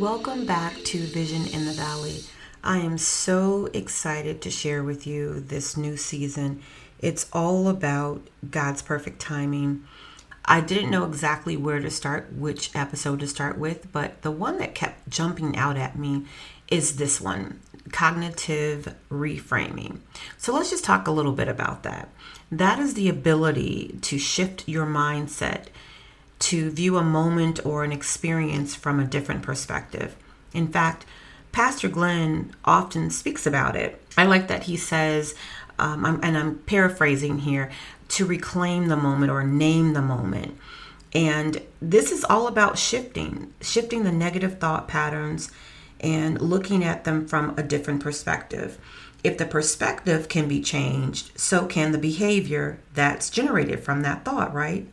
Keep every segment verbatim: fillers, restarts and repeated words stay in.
Welcome back to Vision in the Valley. I am so excited to share with you this new season. It's all about God's perfect timing. I didn't know exactly where to start, which episode to start with, but the one that kept jumping out at me is this one, cognitive reframing. So let's just talk a little bit about that. That is the ability to shift your mindset to view a moment or an experience from a different perspective. In fact, Pastor Glenn often speaks about it. I like that he says, um, I'm, and I'm paraphrasing here, to reclaim the moment or name the moment. And this is all about shifting, shifting the negative thought patterns and looking at them from a different perspective. If the perspective can be changed, so can the behavior that's generated from that thought, right?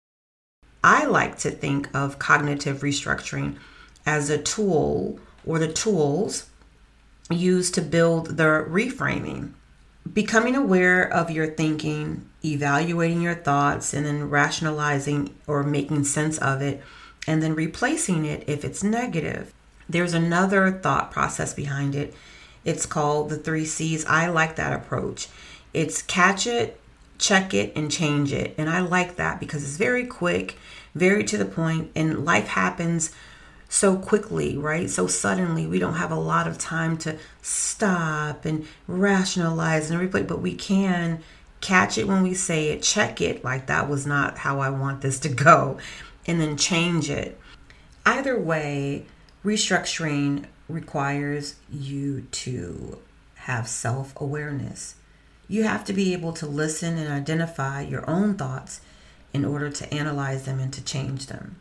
I like to think of cognitive restructuring as a tool or the tools used to build the reframing. Becoming aware of your thinking, evaluating your thoughts, and then rationalizing or making sense of it, and then replacing it if it's negative. There's another thought process behind it. It's called the three C's. I like that approach. It's catch it, check it, and change it. And I like that because it's very quick, very to the point, and life happens so quickly, right? So suddenly we don't have a lot of time to stop and rationalize and replay, but we can catch it when we say it, check it, like that was not how I want this to go, and then change it. Either way, restructuring requires you to have self-awareness. You have to be able to listen and identify your own thoughts in order to analyze them and to change them.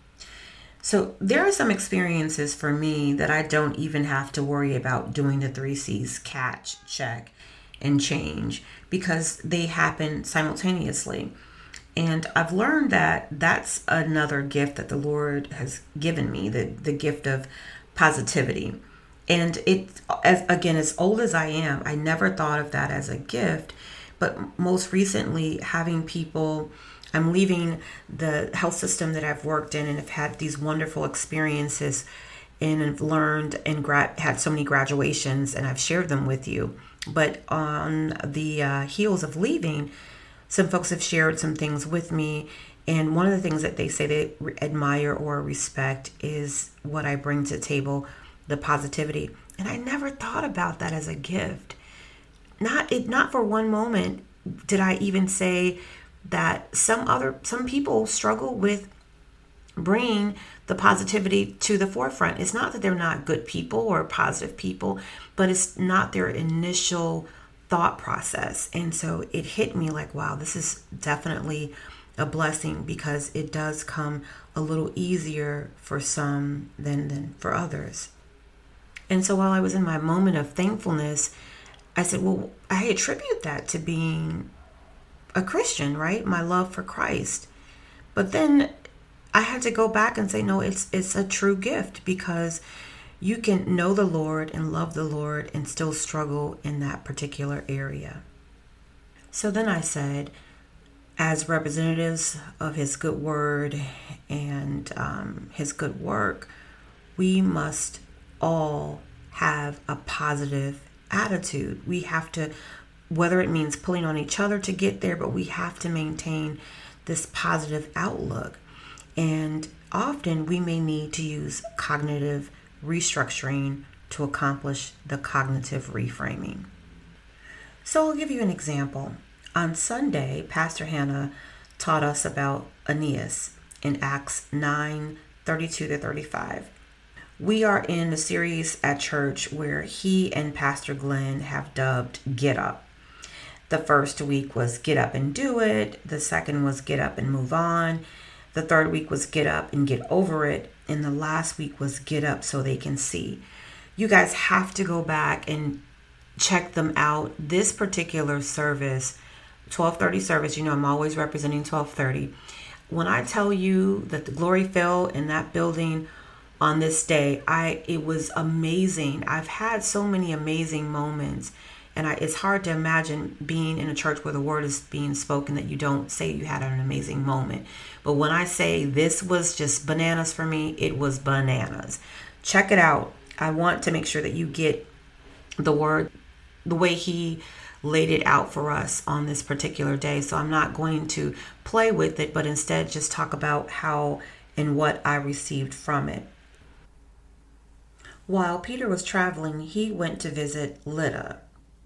So there are some experiences for me that I don't even have to worry about doing the three C's, catch, check, and change, because they happen simultaneously. And I've learned that that's another gift that the Lord has given me, the, the gift of positivity. And it, as again, as old as I am, I never thought of that as a gift. But most recently, having people, I'm leaving the health system that I've worked in and have had these wonderful experiences and have learned and gra- had so many graduations, and I've shared them with you. But on the uh, heels of leaving, some folks have shared some things with me. And one of the things that they say they re- admire or respect is what I bring to the table, the positivity. And I never thought about that as a gift. Not it, not for one moment did I even say that some other, some people struggle with bringing the positivity to the forefront. It's not that they're not good people or positive people, but it's not their initial thought process. And so it hit me like, wow, this is definitely a blessing, because it does come a little easier for some than, than for others. And so while I was in my moment of thankfulness, I said, well, I attribute that to being a Christian, right? My love for Christ. But then I had to go back and say, no, it's it's a true gift, because you can know the Lord and love the Lord and still struggle in that particular area. So then I said, as representatives of his good word and um, his good work, we must all have a positive attitude. We have to, whether it means pulling on each other to get there, but we have to maintain this positive outlook. And often we may need to use cognitive restructuring to accomplish the cognitive reframing. So I'll give you an example. On Sunday, Pastor Hannah taught us about Aeneas in Acts nine, thirty-two to thirty-five. We are in a series at church where he and Pastor Glenn have dubbed Get Up. The first week was Get Up and Do It. The second was Get Up and Move On. The third week was Get Up and Get Over It. And the last week was Get Up So They Can See. You guys have to go back and check them out. This particular service, twelve thirty service, you know I'm always representing twelve thirty. When I tell you that the glory fell in that building on this day, I it was amazing. I've had so many amazing moments. And I, it's hard to imagine being in a church where the word is being spoken that you don't say you had an amazing moment. But when I say this was just bananas for me, it was bananas. check it out. I want to make sure that you get the word the way he laid it out for us on this particular day. So I'm not going to play with it, but instead just talk about how and what I received from it. While Peter was traveling, he went to visit Lydda.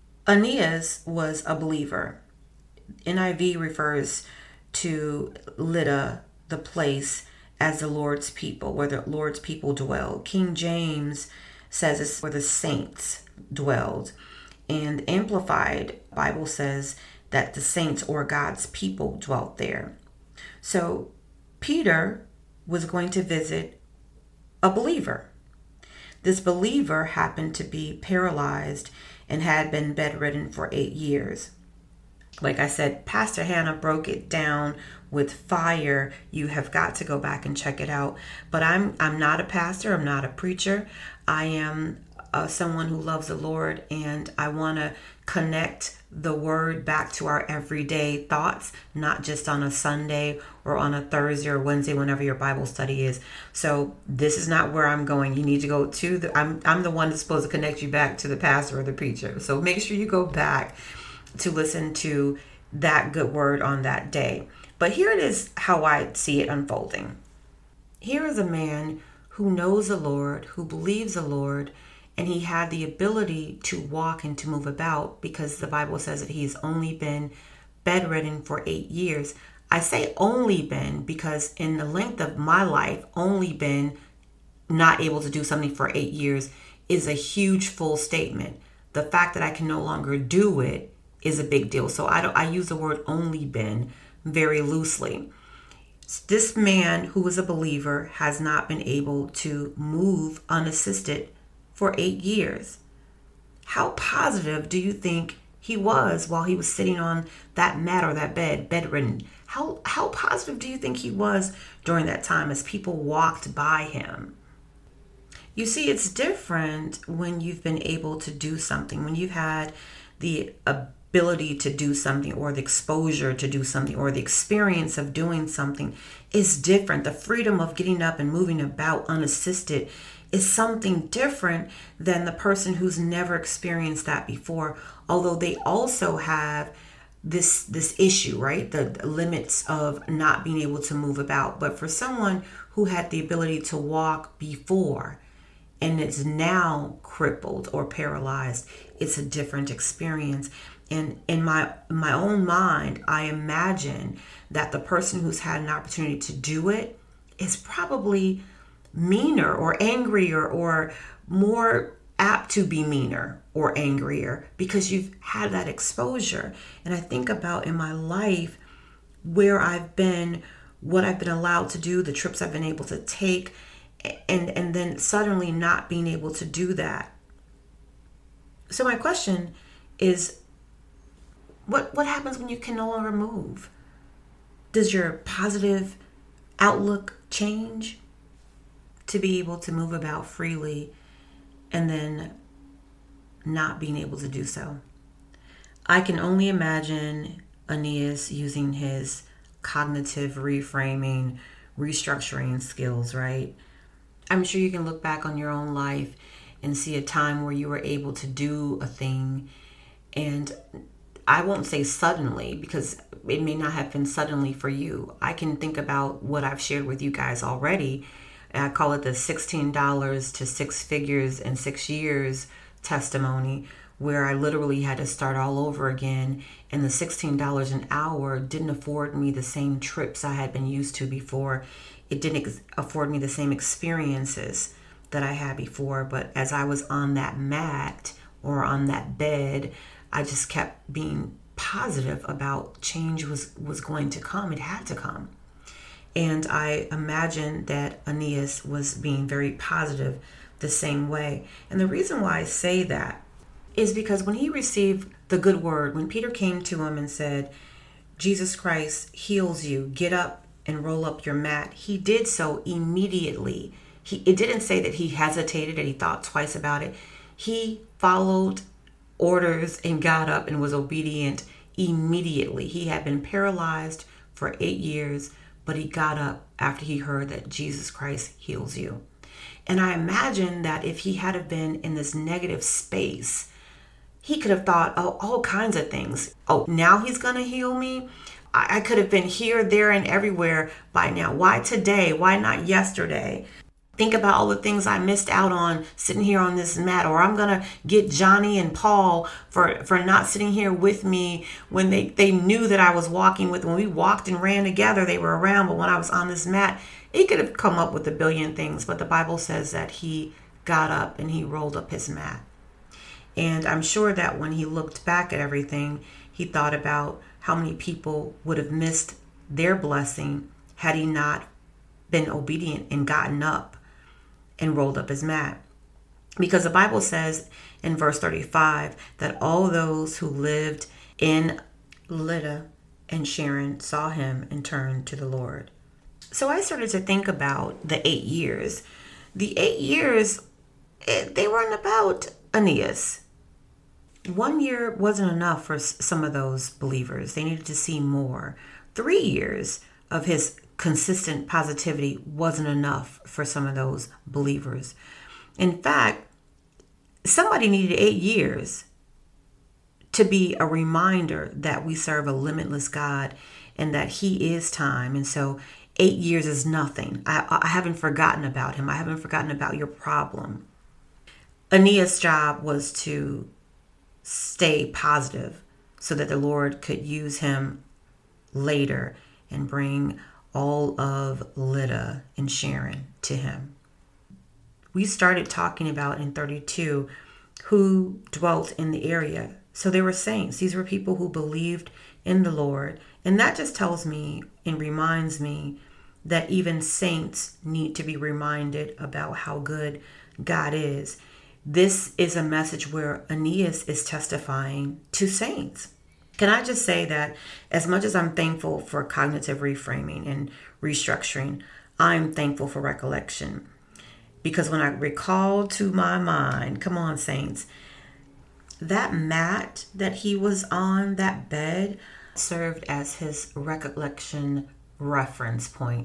Aeneas was a believer. N I V refers to Lydda, the place, as the Lord's people, where the Lord's people dwelled. King James says it's where the saints dwelled. And Amplified Bible says that the saints or God's people dwelt there. So Peter was going to visit a believer. This believer happened to be paralyzed and had been bedridden for eight years. Like I said, Pastor Hannah broke it down with fire. You have got to go back and check it out. But I'm I'm not a pastor. I'm not a preacher. I am uh, someone who loves the Lord, and I want to connect the word back to our everyday thoughts, not just on a Sunday or on a Thursday or Wednesday, whenever your Bible study is. So this is not where I'm going. You need to go to the, I'm, I'm the one that's supposed to connect you back to the pastor or the preacher. So make sure you go back to listen to that good word on that day. But here it is how I see it unfolding. Here is a man who knows the Lord, who believes the Lord, and he had the ability to walk and to move about, because the Bible says that he's only been bedridden for eight years. I say only been because in the length of my life, only been not able to do something for eight years is a huge full statement. The fact that I can no longer do it is a big deal. So I don't, I use the word only been very loosely. This man who is a believer has not been able to move unassisted for eight years. How positive do you think he was while he was sitting on that mat or that bed, bedridden? How how positive do you think he was during that time as people walked by him? You see, it's different when you've been able to do something, when you've had the ability to do something, or the exposure to do something, or the experience of doing something is different. The freedom of getting up and moving about unassisted is something different than the person who's never experienced that before, although they also have this this issue, right? The limits of not being able to move about. But for someone who had the ability to walk before and is now crippled or paralyzed, it's a different experience. And in my my own mind, I imagine that the person who's had an opportunity to do it is probably meaner or angrier, or more apt to be meaner or angrier, because you've had that exposure. And I think about in my life where I've been, what I've been allowed to do, the trips I've been able to take, and and then suddenly not being able to do that. So my question is, what what happens when you can no longer move? Does your positive outlook change to be able to move about freely and then not being able to do so? I can only imagine Aeneas using his cognitive reframing, restructuring skills, right? I'm sure you can look back on your own life and see a time where you were able to do a thing, and I won't say suddenly, because it may not have been suddenly for you. I can think about what I've shared with you guys already. I call it the sixteen dollars to six figures in six years testimony, where I literally had to start all over again. And the sixteen dollars an hour didn't afford me the same trips I had been used to before. It didn't ex- afford me the same experiences that I had before. But as I was on that mat or on that bed, I just kept being positive about change was, was going to come. It had to come. And I imagine that Aeneas was being very positive the same way. And the reason why I say that is because when he received the good word, when Peter came to him and said, Jesus Christ heals you, get up and roll up your mat, he did so immediately. He, it didn't say that he hesitated and he thought twice about it. He followed orders and got up and was obedient immediately. He had been paralyzed for eight years, but he got up after he heard that Jesus Christ heals you. And I imagine that if he had have been in this negative space, he could have thought, oh, all kinds of things. Oh, now he's going to heal me? I, I could have been here, there, and everywhere by now. Why today? Why not yesterday? Think about all the things I missed out on sitting here on this mat. Or I'm going to get Johnny and Paul for, for not sitting here with me when they, they knew that I was walking with. When we walked and ran together, they were around. But when I was on this mat, he could have come up with a billion things. But the Bible says that he got up and he rolled up his mat. And I'm sure that when he looked back at everything, he thought about how many people would have missed their blessing had he not been obedient and gotten up and rolled up his mat. Because the Bible says in verse thirty-five that all those who lived in Lydda and Sharon saw him and turned to the Lord. So I started to think about the eight years. The eight years, it, they weren't about Aeneas. One year wasn't enough for some of those believers. They needed to see more. Three years of his consistent positivity wasn't enough for some of those believers. In fact, somebody needed eight years to be a reminder that we serve a limitless God and that he is time. And so eight years is nothing. I, I haven't forgotten about him. I haven't forgotten about your problem. Aeneas' job was to stay positive so that the Lord could use him later and bring all of Lydda and Sharon to him. We started talking about in thirty-two who dwelt in the area. So they were saints. These were people who believed in the Lord. And that just tells me and reminds me that even saints need to be reminded about how good God is. This is a message where Aeneas is testifying to saints. Can I just say that as much as I'm thankful for cognitive reframing and restructuring, I'm thankful for recollection. Because when I recall to my mind, come on, saints, that mat that he was on, that bed, served as his recollection reference point.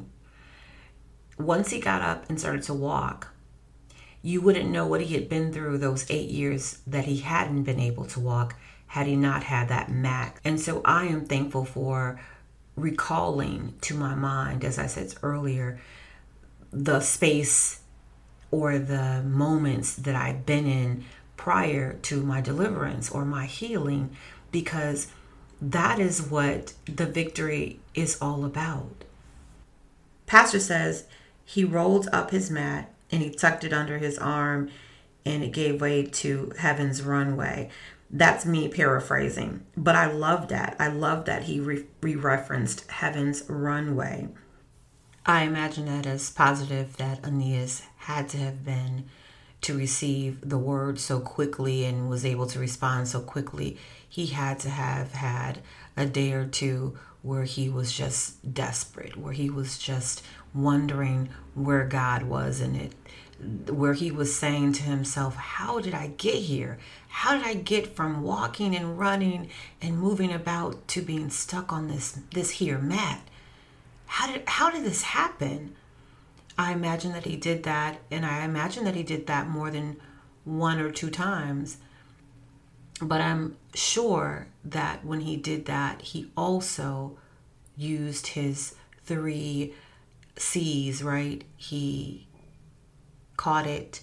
Once he got up and started to walk, you wouldn't know what he had been through those eight years that he hadn't been able to walk had he not had that mat. And so I am thankful for recalling to my mind, as I said earlier, the space or the moments that I've been in prior to my deliverance or my healing, because that is what the victory is all about. Pastor says he rolled up his mat and he tucked it under his arm and it gave way to heaven's runway. That's me paraphrasing, but I love that. I love that he re- re-referenced heaven's runway. I imagine that as positive that Aeneas had to have been to receive the word so quickly and was able to respond so quickly. He had to have had a day or two where he was just desperate, where he was just wondering where God was in it, where he was saying to himself, how did I get here? How did I get from walking and running and moving about to being stuck on this this here mat? How did how did this happen? I imagine that he did that, and I imagine that he did that more than one or two times. But I'm sure that when he did that, he also used his three C's, right? He caught it,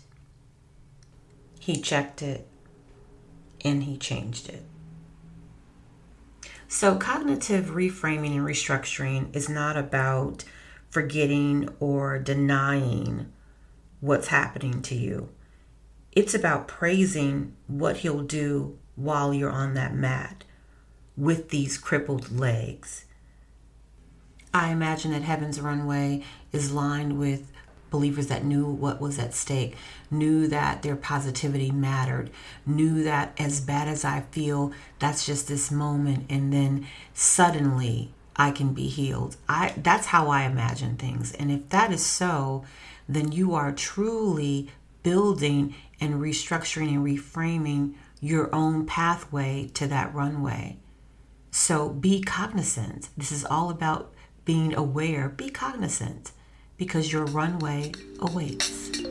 he checked it, and he changed it. So cognitive reframing and restructuring is not about forgetting or denying what's happening to you. It's about praising what he'll do while you're on that mat with these crippled legs. I imagine that heaven's runway is lined with believers that knew what was at stake, knew that their positivity mattered, knew that as bad as I feel, that's just this moment, and then suddenly I can be healed. I that's how I imagine things. And if that is so, then you are truly building and restructuring and reframing your own pathway to that runway. So be cognizant. This is all about being aware. Be cognizant, because your runway awaits.